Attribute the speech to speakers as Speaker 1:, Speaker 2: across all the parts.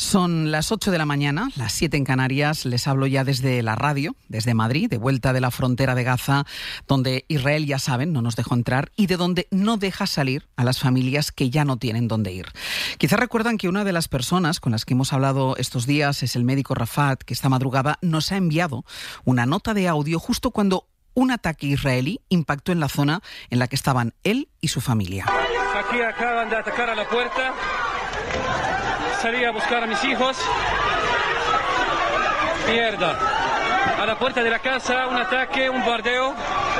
Speaker 1: Son las 8 de la mañana, las 7 en Canarias. Les hablo ya desde la radio, desde Madrid, de vuelta de la frontera de Gaza, donde Israel, ya saben, no nos dejó entrar y de donde no deja salir a las familias que ya no tienen dónde ir. Quizás recuerdan que una de las personas con las que hemos hablado estos días es el médico Rafat, que esta madrugada nos ha enviado una nota de audio justo cuando un ataque israelí impactó en la zona en la que estaban él y su familia.
Speaker 2: Aquí acaban de atacar a la puerta. Salí a buscar a mis hijos. Mierda. A la puerta de la casa, un ataque, un bombardeo.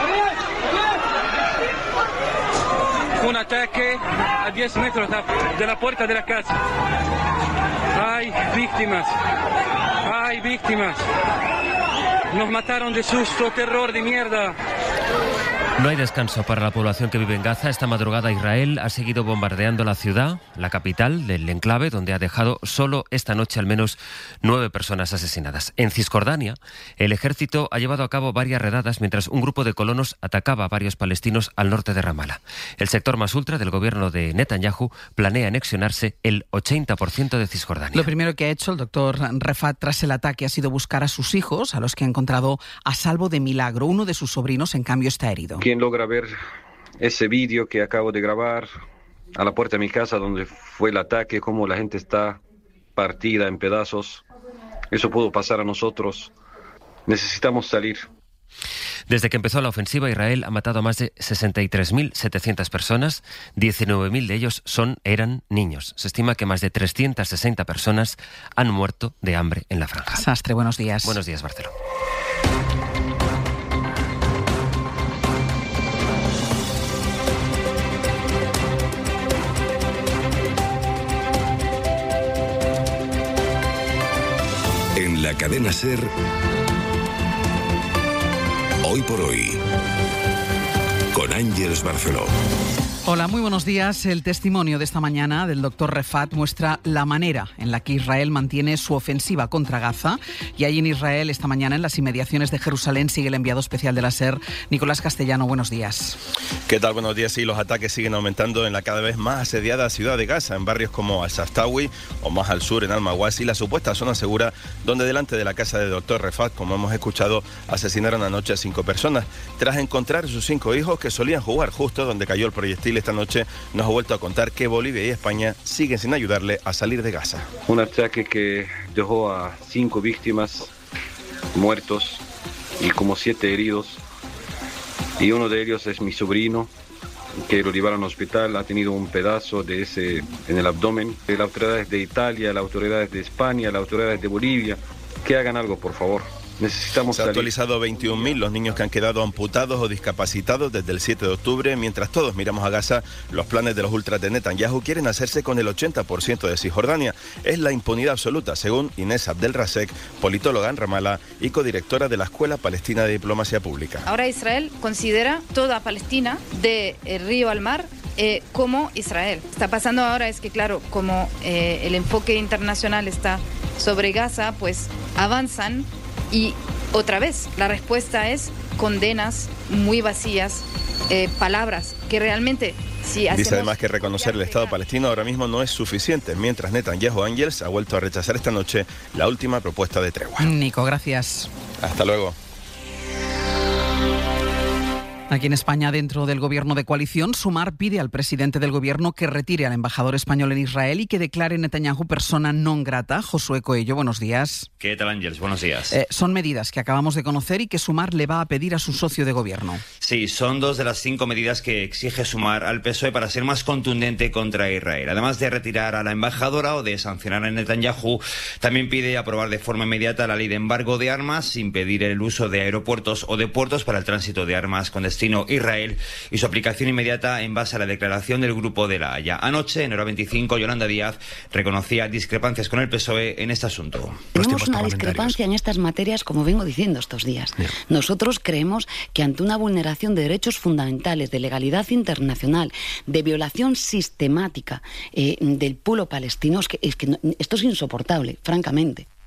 Speaker 2: Un ataque a 10 metros de la puerta de la casa. Hay víctimas. Hay víctimas. Nos mataron de susto, terror de mierda.
Speaker 3: No hay descanso para la población que vive en Gaza. Esta madrugada Israel ha seguido bombardeando la ciudad, la capital del enclave, donde ha dejado solo esta noche al menos 9 personas asesinadas. En Cisjordania, el ejército ha llevado a cabo varias redadas mientras un grupo de colonos atacaba a varios palestinos al norte de Ramala. El sector más ultra del gobierno de Netanyahu planea anexionarse el 80% de Cisjordania.
Speaker 1: Lo primero que ha hecho el doctor Rafat tras el ataque ha sido buscar a sus hijos, a los que ha encontrado a salvo de milagro. Uno de sus sobrinos, en cambio, está herido.
Speaker 4: ¿Quién logra ver ese vídeo que acabo de grabar a la puerta de mi casa donde fue el ataque, cómo la gente está partida en pedazos? Eso pudo pasar a nosotros. Necesitamos salir.
Speaker 3: Desde que empezó la ofensiva, Israel ha matado a más de 63.700 personas, 19.000 de ellos eran niños. Se estima que más de 360 personas han muerto de hambre en la franja.
Speaker 1: Sastre, buenos días.
Speaker 3: Buenos días, Barceló.
Speaker 5: En la cadena SER, Hoy por Hoy, con Ángeles Barceló.
Speaker 1: Hola, muy buenos días. El testimonio de esta mañana del doctor Rafat muestra la manera en la que Israel mantiene su ofensiva contra Gaza. Y ahí en Israel, esta mañana, en las inmediaciones de Jerusalén, sigue el enviado especial de la SER, Nicolás Castellano. Buenos días.
Speaker 6: ¿Qué tal? Buenos días. Sí, los ataques siguen aumentando en la cada vez más asediada ciudad de Gaza, en barrios como Al-Shaftawi o más al sur, en Al-Mawasi, la supuesta zona segura donde delante de la casa del doctor Rafat, como hemos escuchado, asesinaron anoche a 5 personas. Tras encontrar a sus 5 hijos que solían jugar justo donde cayó el proyectil esta noche, nos ha vuelto a contar que Bolivia y España siguen sin ayudarle a salir de Gaza.
Speaker 4: Un ataque que dejó a 5 víctimas muertos y como 7 heridos. Y uno de ellos es mi sobrino, que lo llevaron al hospital, ha tenido un pedazo de ese en el abdomen. Las autoridades de Italia, las autoridades de España, las autoridades de Bolivia, que hagan algo, por favor. Necesitamos salir.
Speaker 6: Se ha actualizado 21.000 los niños que han quedado amputados o discapacitados desde el 7 de octubre. Mientras todos miramos a Gaza, los planes de los ultras de Netanyahu quieren hacerse con el 80% de Cisjordania. Es la impunidad absoluta, según Inés Abdelrasek, politóloga en Ramala y codirectora de la Escuela Palestina de Diplomacia Pública.
Speaker 7: Ahora Israel considera toda Palestina, del río al mar, como Israel. Está pasando ahora es que, claro, como el enfoque internacional está sobre Gaza, pues avanzan. Y otra vez, la respuesta es condenas muy vacías, palabras que realmente...
Speaker 6: Dice además que reconocer el Estado palestino ahora mismo no es suficiente, mientras Netanyahu Ángeles ha vuelto a rechazar esta noche la última propuesta de tregua.
Speaker 1: Nico, gracias.
Speaker 6: Hasta luego.
Speaker 1: Aquí en España, dentro del gobierno de coalición, Sumar pide al presidente del gobierno que retire al embajador español en Israel y que declare Netanyahu persona non grata. Josué Coello, buenos días.
Speaker 8: ¿Qué tal, Ángeles? Buenos días.
Speaker 1: Son medidas que acabamos de conocer y que Sumar le va a pedir a su socio de gobierno.
Speaker 8: Sí, son 2 de las 5 medidas que exige Sumar al PSOE para ser más contundente contra Israel. Además de retirar a la embajadora o de sancionar a Netanyahu, también pide aprobar de forma inmediata la ley de embargo de armas, impedir el uso de aeropuertos o de puertos para el tránsito de armas con destino Israel y su aplicación inmediata en base a la declaración del Grupo de la Haya. Anoche, en hora 25, Yolanda Díaz reconocía discrepancias con el PSOE en este asunto.
Speaker 9: Tenemos una discrepancia en estas materias, como vengo diciendo estos días. Yeah. Nosotros creemos que ante una vulneración de derechos fundamentales, de legalidad internacional, de violación sistemática del pueblo palestino, es que esto es insoportable, francamente.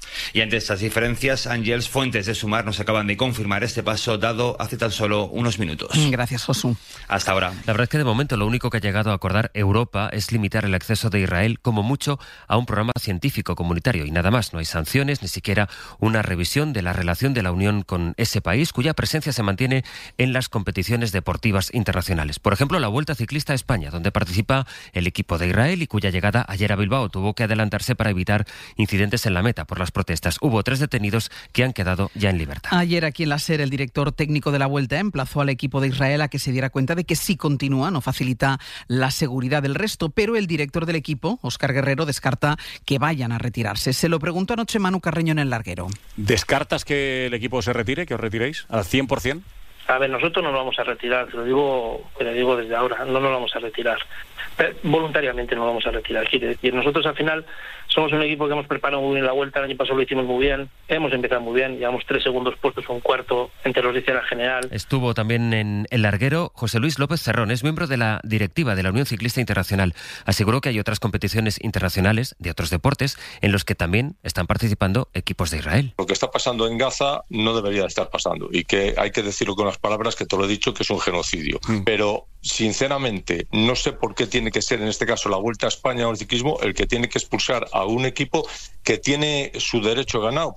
Speaker 8: Y ante estas diferencias, Ángels, fuentes de Sumar nos acaban de confirmar este paso dado hace tan solo unos minutos.
Speaker 1: Gracias, Josu.
Speaker 8: Hasta ahora.
Speaker 3: La verdad es que de momento lo único que ha llegado a acordar Europa es limitar el acceso de Israel como mucho a un programa científico comunitario y nada más. No hay sanciones, ni siquiera una revisión de la relación de la Unión con ese país, cuya presencia se mantiene en las competiciones deportivas internacionales. Por ejemplo, la Vuelta Ciclista a España, donde participa el equipo de Israel y cuya llegada ayer a Bilbao tuvo que adelantarse para evitar incidentes en la meta por las protestas. Hubo 3 detenidos que han quedado ya en libertad.
Speaker 1: Ayer aquí en la SER, el director técnico de la Vuelta emplazó al equipo de Israel a que se diera cuenta de que si continúa no facilita la seguridad del resto, pero el director del equipo, Óscar Guerrero, descarta que vayan a retirarse. Se lo preguntó anoche Manu Carreño en El Larguero.
Speaker 10: ¿Descartas que el equipo se retire, que os retiréis al 100%?
Speaker 11: A ver, nosotros no nos vamos a retirar, te lo digo desde ahora, no nos vamos a retirar. Voluntariamente nos vamos a retirar, quiere decir, nosotros al final somos un equipo que hemos preparado muy bien la Vuelta, el año pasado lo hicimos muy bien, hemos empezado muy bien, llevamos 3 segundos puestos, un cuarto entre los 10 de la general.
Speaker 3: Estuvo también en El Larguero José Luis López Cerrón, es miembro de la directiva de la Unión Ciclista Internacional. Aseguró que hay otras competiciones internacionales de otros deportes en los que también están participando equipos de Israel.
Speaker 12: Lo que está pasando en Gaza no debería estar pasando y que hay que decirlo con las palabras que te lo he dicho, que es un genocidio. Pero sinceramente no sé por qué tiene que ser en este caso la Vuelta a España o el ciclismo el que tiene que expulsar a un equipo que tiene su derecho ganado.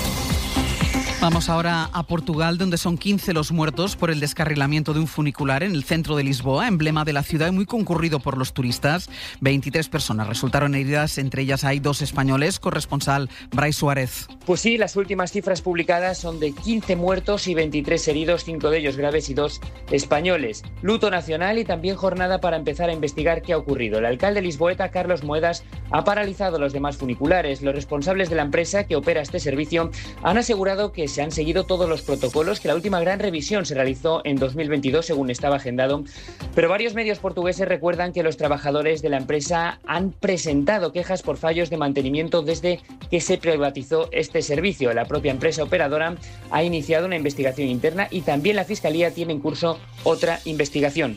Speaker 1: Vamos ahora a Portugal, donde son 15 los muertos por el descarrilamiento de un funicular en el centro de Lisboa, emblema de la ciudad y muy concurrido por los turistas. 23 personas resultaron heridas, entre ellas hay 2 españoles. Corresponsal Brais Suárez.
Speaker 13: Pues sí, las últimas cifras publicadas son de 15 muertos y 23 heridos, 5 de ellos graves y 2 españoles. Luto nacional y también jornada para empezar a investigar qué ha ocurrido. El alcalde lisboeta, Carlos Moedas, ha paralizado los demás funiculares. Los responsables de la empresa que opera este servicio han asegurado que se han seguido todos los protocolos, que la última gran revisión se realizó en 2022 según estaba agendado, pero varios medios portugueses recuerdan que los trabajadores de la empresa han presentado quejas por fallos de mantenimiento desde que se privatizó este servicio. La propia empresa operadora ha iniciado una investigación interna y también la Fiscalía tiene en curso otra investigación.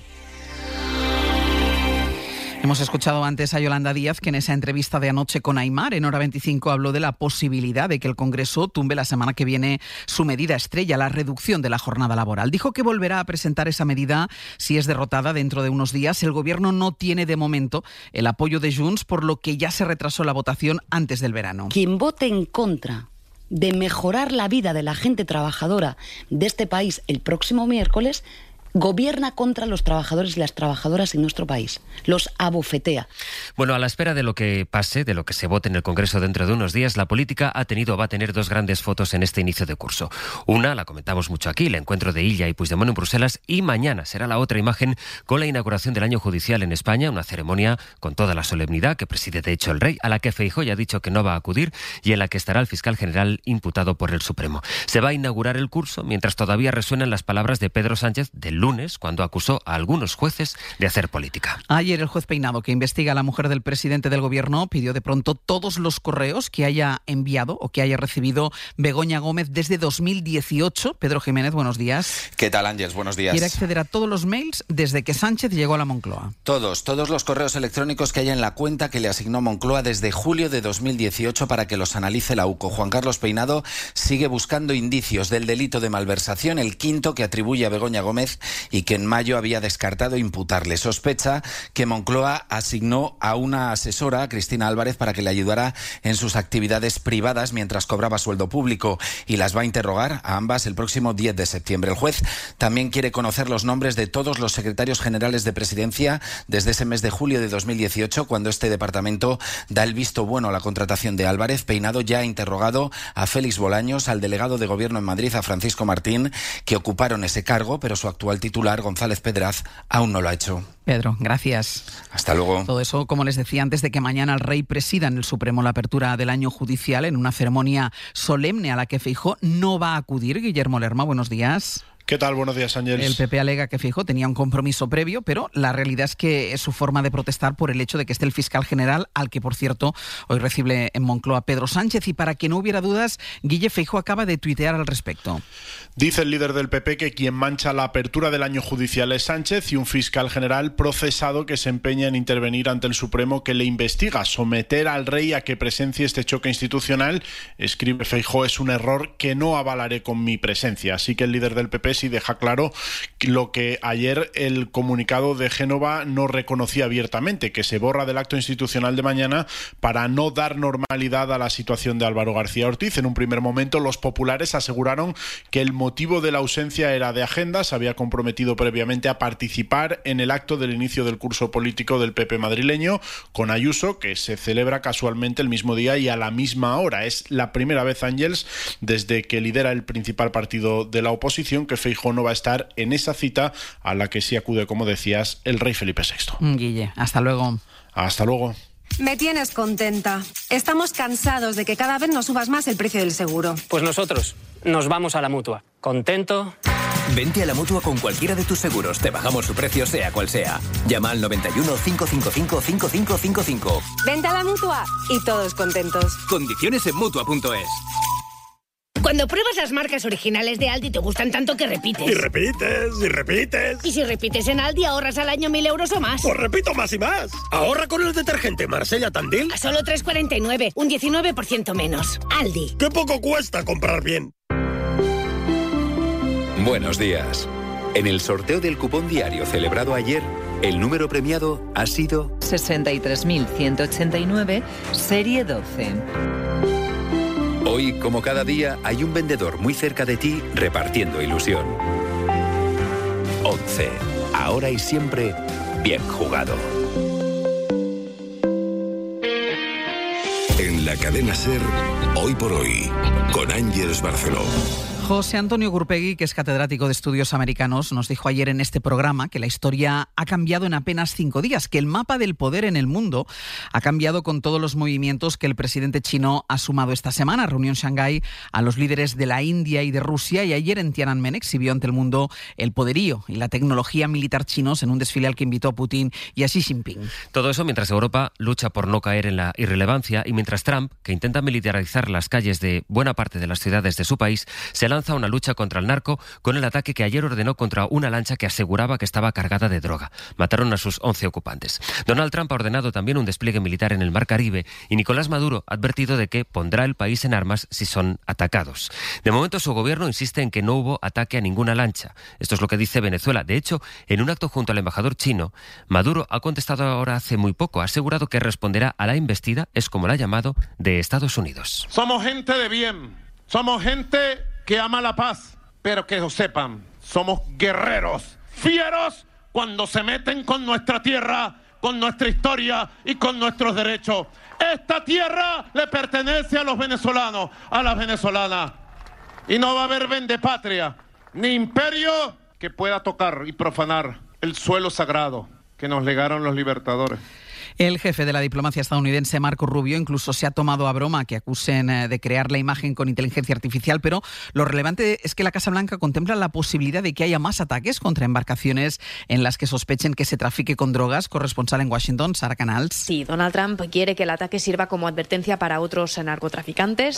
Speaker 1: Hemos escuchado antes a Yolanda Díaz, que en esa entrevista de anoche con Aimar, en Hora 25, habló de la posibilidad de que el Congreso tumbe la semana que viene su medida estrella, la reducción de la jornada laboral. Dijo que volverá a presentar esa medida si es derrotada dentro de unos días. El Gobierno no tiene de momento el apoyo de Junts, por lo que ya se retrasó la votación antes del verano.
Speaker 9: Quien vote en contra de mejorar la vida de la gente trabajadora de este país el próximo miércoles gobierna contra los trabajadores y las trabajadoras en nuestro país. Los abofetea.
Speaker 3: Bueno, a la espera de lo que pase, de lo que se vote en el Congreso dentro de unos días, la política va a tener 2 grandes fotos en este inicio de curso. Una, la comentamos mucho aquí, el encuentro de Illa y Puigdemont en Bruselas, y mañana será la otra imagen con la inauguración del año judicial en España, una ceremonia con toda la solemnidad que preside de hecho el rey, a la que Feijóo ya ha dicho que no va a acudir y en la que estará el fiscal general imputado por el Supremo. Se va a inaugurar el curso mientras todavía resuenan las palabras de Pedro Sánchez del lunes, cuando acusó a algunos jueces de hacer política.
Speaker 1: Ayer el juez Peinado, que investiga a la mujer del presidente del Gobierno, pidió de pronto todos los correos que haya enviado o que haya recibido Begoña Gómez desde 2018. Pedro Jiménez, buenos días.
Speaker 14: ¿Qué tal, Ángels? Buenos días.
Speaker 1: Quiere acceder a todos los mails desde que Sánchez llegó a la Moncloa.
Speaker 14: Todos los correos electrónicos que haya en la cuenta que le asignó Moncloa desde julio de 2018 para que los analice la UCO. Juan Carlos Peinado sigue buscando indicios del delito de malversación, el quinto que atribuye a Begoña Gómez y que en mayo había descartado imputarle. Sospecha que Moncloa asignó a una asesora, Cristina Álvarez, para que le ayudara en sus actividades privadas mientras cobraba sueldo público, y las va a interrogar a ambas el próximo 10 de septiembre. El juez también quiere conocer los nombres de todos los secretarios generales de Presidencia desde ese mes de julio de 2018, cuando este departamento da el visto bueno a la contratación de Álvarez. Peinado ya ha interrogado a Félix Bolaños, al delegado de Gobierno en Madrid, a Francisco Martín, que ocuparon ese cargo, pero su actual titular, González Pedraz, aún no lo ha hecho.
Speaker 1: Pedro, gracias.
Speaker 14: Hasta luego.
Speaker 1: Todo eso, como les decía, antes de que mañana el rey presida en el Supremo la apertura del año judicial en una ceremonia solemne a la que Feijóo no va a acudir. Guillermo Lerma, buenos días.
Speaker 15: ¿Qué tal? Buenos días, Ángels.
Speaker 1: El PP alega que Feijóo tenía un compromiso previo, pero la realidad es que es su forma de protestar por el hecho de que esté el fiscal general, al que, por cierto, hoy recibe en Moncloa Pedro Sánchez. Y para que no hubiera dudas, Guille, Feijóo acaba de tuitear al respecto.
Speaker 15: Dice el líder del PP que quien mancha la apertura del año judicial es Sánchez y un fiscal general procesado que se empeña en intervenir ante el Supremo que le investiga. Someter al rey a que presencie este choque institucional, escribe Feijóo, es un error que no avalaré con mi presencia. Así que el líder del PP sí deja claro lo que ayer el comunicado de Génova no reconocía abiertamente, que se borra del acto institucional de mañana para no dar normalidad a la situación de Álvaro García Ortiz. En un primer momento los populares aseguraron que el motivo de la ausencia era de agenda, se había comprometido previamente a participar en el acto del inicio del curso político del PP madrileño con Ayuso, que se celebra casualmente el mismo día y a la misma hora. Es la primera vez, Ángels, desde que lidera el principal partido de la oposición, que Feijóo no va a estar en esa cita a la que sí acude, como decías, el rey Felipe VI.
Speaker 1: Guille, hasta luego.
Speaker 15: Hasta luego.
Speaker 16: Me tienes contenta. Estamos cansados de que cada vez nos subas más el precio del seguro.
Speaker 17: Pues nosotros nos vamos a la Mutua. ¿Contento?
Speaker 18: Vente a la Mutua con cualquiera de tus seguros. Te bajamos su precio sea cual sea. Llama al 91 555 5555.
Speaker 16: Vente a la Mutua y todos contentos.
Speaker 18: Condiciones en Mutua.es.
Speaker 19: Cuando pruebas las marcas originales de Aldi te gustan tanto que repites.
Speaker 20: Y repites, y repites.
Speaker 19: Y si repites en Aldi ahorras al año 1.000 euros o más.
Speaker 20: Pues repito más y más. Ahorra con el detergente Marsella Tandil.
Speaker 19: A solo 3,49, un 19% menos. Aldi.
Speaker 20: ¡Qué poco cuesta comprar bien!
Speaker 21: Buenos días. En el sorteo del cupón diario celebrado ayer, el número premiado ha sido
Speaker 22: 63.189, serie 12.
Speaker 21: Hoy, como cada día, hay un vendedor muy cerca de ti repartiendo ilusión. 11. Ahora y siempre, bien jugado.
Speaker 5: En la cadena SER, Hoy por Hoy, con Ángels Barceló.
Speaker 1: José Antonio Gurpegui, que es catedrático de estudios americanos, nos dijo ayer en este programa que la historia ha cambiado en apenas 5 días, que el mapa del poder en el mundo ha cambiado con todos los movimientos que el presidente chino ha sumado esta semana. Reunió en Shanghái a los líderes de la India y de Rusia y ayer en Tiananmen exhibió ante el mundo el poderío y la tecnología militar chinos en un desfile al que invitó a Putin y a Xi Jinping.
Speaker 3: Todo eso mientras Europa lucha por no caer en la irrelevancia y mientras Trump, que intenta militarizar las calles de buena parte de las ciudades de su país, se lanza una lucha contra el narco con el ataque que ayer ordenó contra una lancha que aseguraba que estaba cargada de droga. Mataron a sus 11 ocupantes. Donald Trump ha ordenado también un despliegue militar en el Mar Caribe y Nicolás Maduro ha advertido de que pondrá el país en armas si son atacados. De momento su gobierno insiste en que no hubo ataque a ninguna lancha. Esto es lo que dice Venezuela. De hecho, en un acto junto al embajador chino, Maduro ha contestado ahora hace muy poco. Ha asegurado que responderá a la embestida, es como la ha llamado, de Estados Unidos.
Speaker 23: Somos gente de bien. Somos gente que ama la paz, pero que lo sepan, somos guerreros, fieros cuando se meten con nuestra tierra, con nuestra historia y con nuestros derechos. Esta tierra le pertenece a los venezolanos, a las venezolanas. Y no va a haber vendepatria, ni imperio que pueda tocar y profanar el suelo sagrado que nos legaron los libertadores.
Speaker 1: El jefe de la diplomacia estadounidense, Marco Rubio, incluso se ha tomado a broma que acusen de crear la imagen con inteligencia artificial, pero lo relevante es que la Casa Blanca contempla la posibilidad de que haya más ataques contra embarcaciones en las que sospechen que se trafique con drogas. Corresponsal en Washington, Sara Canals.
Speaker 24: Sí, Donald Trump quiere que el ataque sirva como advertencia para otros narcotraficantes.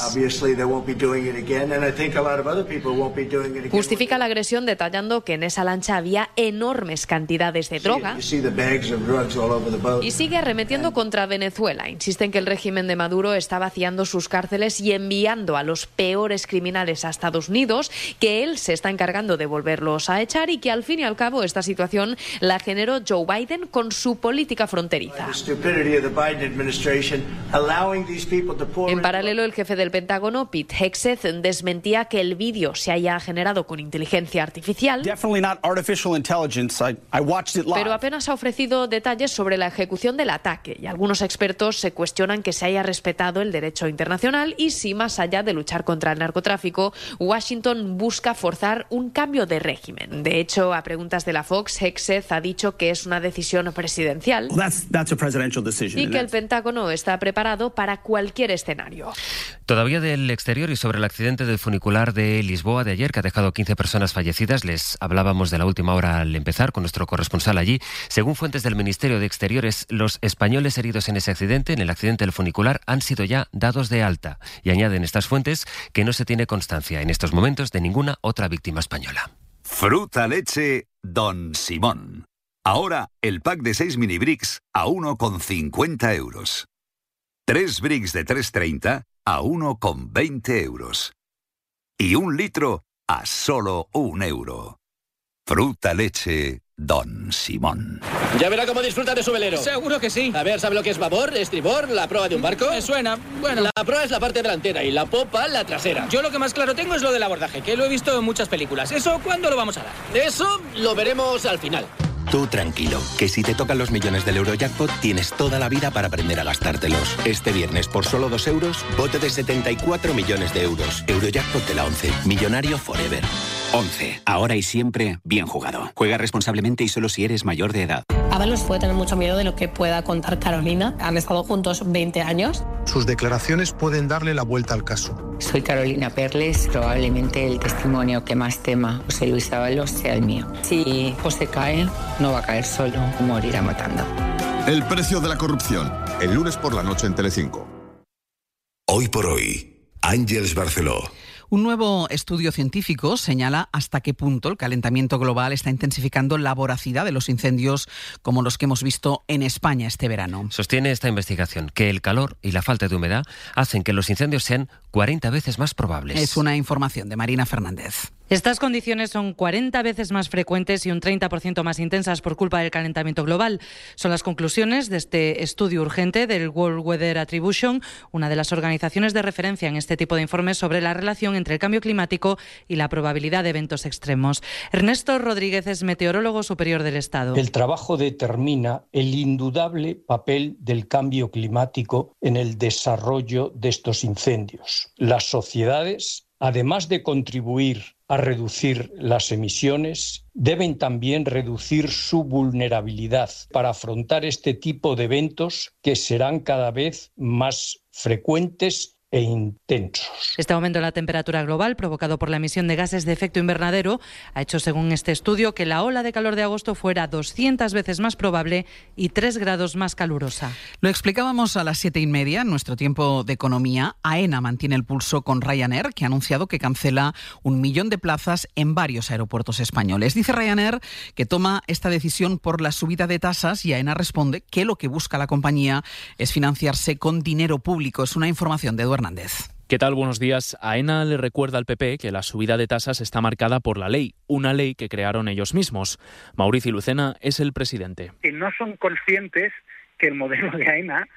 Speaker 24: Justifica la agresión detallando que en esa lancha había enormes cantidades de droga. Y sigue arremetiendo contra Venezuela. Insiste en que el régimen de Maduro está vaciando sus cárceles y enviando a los peores criminales a Estados Unidos, que él se está encargando de volverlos a echar y que al fin y al cabo esta situación la generó Joe Biden con su política fronteriza. En paralelo, el jefe del Pentágono, Pete Hegseth, desmentía que el vídeo se haya generado con inteligencia artificial, pero apenas ha ofrecido detalles sobre la ejecución del ataque y algunos expertos se cuestionan que se haya respetado el derecho internacional y si, más allá de luchar contra el narcotráfico, Washington busca forzar un cambio de régimen. De hecho, a preguntas de la Fox, Hegseth ha dicho que es una decisión presidencial y que el Pentágono está preparado para cualquier escenario.
Speaker 3: Todavía del exterior y sobre el accidente del funicular de Lisboa de ayer, que ha dejado 15 personas fallecidas. Les hablábamos de la última hora al empezar con nuestro corresponsal allí. Según fuentes del Ministerio de Exteriores, los españoles heridos en ese accidente, en el accidente del funicular, han sido ya dados de alta. Y añaden estas fuentes que no se tiene constancia en estos momentos de ninguna otra víctima española.
Speaker 2: Fruta leche Don Simón. Ahora el pack de 6 mini bricks a 1,50 euros. 3 bricks de 3,30 a 1,20 euros. Y 1 litro a solo 1 euro. Fruta leche Don Simón.
Speaker 4: Ya verá cómo disfruta de su velero.
Speaker 6: Seguro que sí.
Speaker 4: A ver, ¿sabe lo que es babor, estribor, la proa de un barco?
Speaker 6: Me suena. Bueno,
Speaker 4: la proa es la parte delantera y la popa la trasera.
Speaker 6: Yo lo que más claro tengo es lo del abordaje, que lo he visto en muchas películas. ¿Eso cuándo lo vamos a dar?
Speaker 4: Eso lo veremos al final.
Speaker 7: Tú tranquilo, que si te tocan los millones del Eurojackpot tienes toda la vida para aprender a gastártelos. Este viernes, por solo 2 euros, bote de 74 millones de euros. Eurojackpot de la 11. Millonario forever.
Speaker 25: 11. Ahora y siempre, bien jugado. Juega responsablemente y solo si eres mayor de edad.
Speaker 26: Ábalos puede tener mucho miedo de lo que pueda contar Carolina. Han estado juntos 20 años.
Speaker 27: Sus declaraciones pueden darle la vuelta al caso.
Speaker 28: Soy Carolina Perles. Probablemente el testimonio que más tema José Luis Ábalos sea el mío. Si José cae, no va a caer solo, morirá matando.
Speaker 29: El precio de la corrupción. El lunes por la noche en Telecinco.
Speaker 5: Hoy por hoy, Ángeles Barceló.
Speaker 1: Un nuevo estudio científico señala hasta qué punto el calentamiento global está intensificando la voracidad de los incendios como los que hemos visto en España este verano.
Speaker 3: Sostiene esta investigación que el calor y la falta de humedad hacen que los incendios sean 40 veces más probables.
Speaker 1: Es una información de Marina Fernández.
Speaker 30: Estas condiciones son 40 veces más frecuentes y un 30% más intensas por culpa del calentamiento global. Son las conclusiones de este estudio urgente del World Weather Attribution, una de las organizaciones de referencia en este tipo de informes sobre la relación entre el cambio climático y la probabilidad de eventos extremos. Ernesto Rodríguez es meteorólogo superior del Estado.
Speaker 31: El trabajo determina el indudable papel del cambio climático en el desarrollo de estos incendios. Las sociedades, además de contribuir a reducir las emisiones, deben también reducir su vulnerabilidad para afrontar este tipo de eventos que serán cada vez más frecuentes e intensos.
Speaker 30: Este aumento en la temperatura global, provocado por la emisión de gases de efecto invernadero, ha hecho, según este estudio, que la ola de calor de agosto fuera 200 veces más probable y 3 grados más calurosa.
Speaker 1: Lo explicábamos a las 7:30 en nuestro tiempo de economía. AENA mantiene el pulso con Ryanair, que ha anunciado que cancela 1 millón de plazas en varios aeropuertos españoles. Dice Ryanair que toma esta decisión por la subida de tasas y AENA responde que lo que busca la compañía es financiarse con dinero público. Es una información de Eduardo Hernández.
Speaker 32: ¿Qué tal? Buenos días. AENA le recuerda al PP que la subida de tasas está marcada por la ley, una ley que crearon ellos mismos. Mauricio Lucena es el presidente.
Speaker 33: Y no son conscientes que el modelo de AENA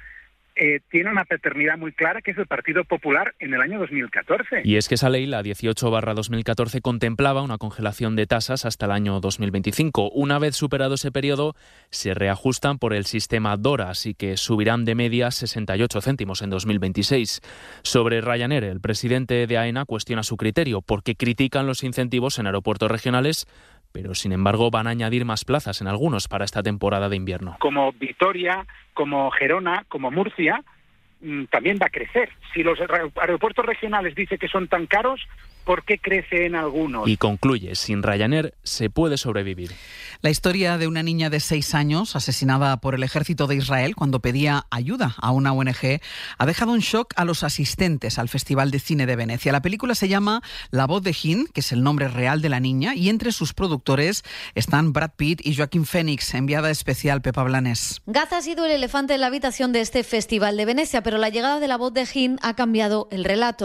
Speaker 33: tiene una paternidad muy clara, que es el Partido Popular en el año 2014.
Speaker 32: Y es que esa ley, la 18/2014, contemplaba una congelación de tasas hasta el año 2025. Una vez superado ese periodo, se reajustan por el sistema DORA, así que subirán de media 68 céntimos en 2026. Sobre Ryanair, el presidente de AENA cuestiona su criterio, porque critican los incentivos en aeropuertos regionales, pero sin embargo van a añadir más plazas en algunos para esta temporada de invierno.
Speaker 33: Como Vitoria, como Gerona, como Murcia, también va a crecer. Si los aeropuertos regionales dicen que son tan caros, ¿por qué crece en algunos?
Speaker 32: Y concluye, sin Ryanair se puede sobrevivir.
Speaker 1: La historia de una niña de 6 años asesinada por el ejército de Israel cuando pedía ayuda a una ONG ha dejado un shock a los asistentes al Festival de Cine de Venecia. La película se llama La voz de Hind, que es el nombre real de la niña, y entre sus productores están Brad Pitt y Joaquín Phoenix. Enviada especial Pepa Blanes.
Speaker 34: Gaza ha sido el elefante en la habitación de este Festival de Venecia, pero la llegada de La voz de Hind ha cambiado el relato.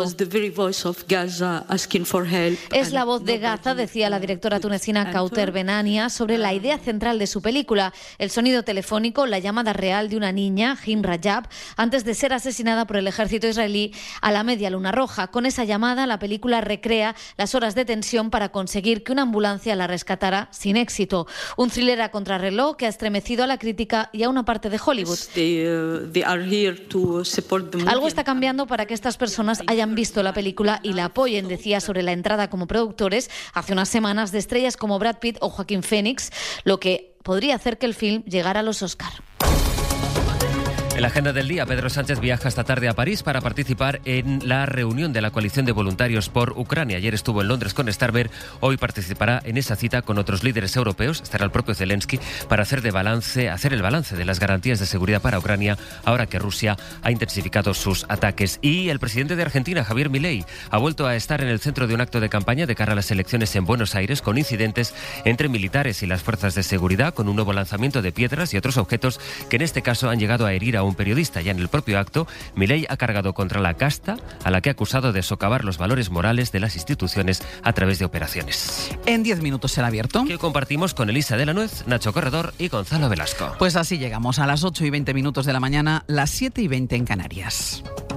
Speaker 34: Es la voz de Gaza, decía la directora tunecina Kauter Benania, sobre la idea central de su película, el sonido telefónico, la llamada real de una niña, Hind Rajab, antes de ser asesinada por el ejército israelí a la Media Luna Roja. Con esa llamada, la película recrea las horas de tensión para conseguir que una ambulancia la rescatara sin éxito. Un thriller a contrarreloj que ha estremecido a la crítica y a una parte de Hollywood. Algo está cambiando para que estas personas hayan visto la película y la apoyen, decía sobre la entrada como productores hace unas semanas de estrellas como Brad Pitt o Joaquín Phoenix, lo que podría hacer que el film llegara a los Oscar.
Speaker 3: En la agenda del día, Pedro Sánchez viaja esta tarde a París para participar en la reunión de la coalición de voluntarios por Ucrania. Ayer estuvo en Londres con Starmer, hoy participará en esa cita con otros líderes europeos, estará el propio Zelensky, para hacer el balance de las garantías de seguridad para Ucrania, ahora que Rusia ha intensificado sus ataques. Y el presidente de Argentina, Javier Milei, ha vuelto a estar en el centro de un acto de campaña de cara a las elecciones en Buenos Aires, con incidentes entre militares y las fuerzas de seguridad, con un nuevo lanzamiento de piedras y otros objetos que en este caso han llegado a herir a un periodista. Ya en el propio acto, Milei ha cargado contra la casta, a la que ha acusado de socavar los valores morales de las instituciones a través de operaciones.
Speaker 1: En 10 minutos será abierto.
Speaker 3: Que compartimos con Elisa de la Nuez, Nacho Corredor y Gonzalo Velasco.
Speaker 1: Pues así llegamos a las 8:20 de la mañana, las 7:20 en Canarias.